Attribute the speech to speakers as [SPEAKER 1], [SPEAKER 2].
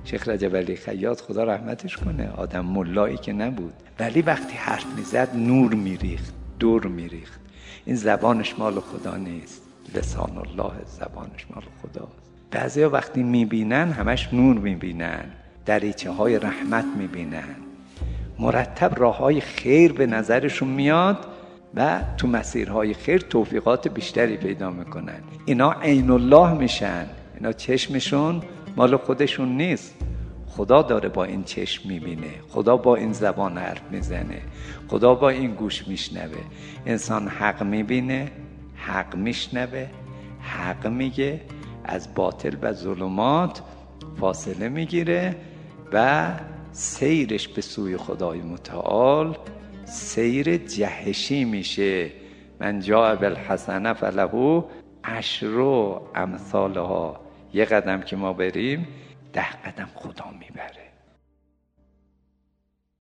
[SPEAKER 1] شیخ رجب علی خیاط خدا رحمتش کنه، آدم ملایی که نبود، ولی وقتی حرف میزد نور میریخت، دور میریخت. این زبانش مال خدا نیست، لسان الله زبانش مال خداست. بعضیا وقتی میبینن همش نور میبینن، دریچه های رحمت میبینن، مرتب راه های خیر به نظرشون میاد و تو مسیرهای خیر توفیقات بیشتری پیدا میکنن. اینا عین الله میشن، اینا چشمشون مال خودشون نیست، خدا داره با این چشم میبینه، خدا با این زبان حرف میزنه، خدا با این گوش میشنوه. انسان حق میبینه، حق میشنوه، حق میگه، از باطل و ظلمات فاصله میگیره و سیرش به سوی خدای متعال سیر جهشی میشه. من جاء بالحسنه فله عشر امثالها. یه قدم که ما بریم 10 قدم خدا میبره.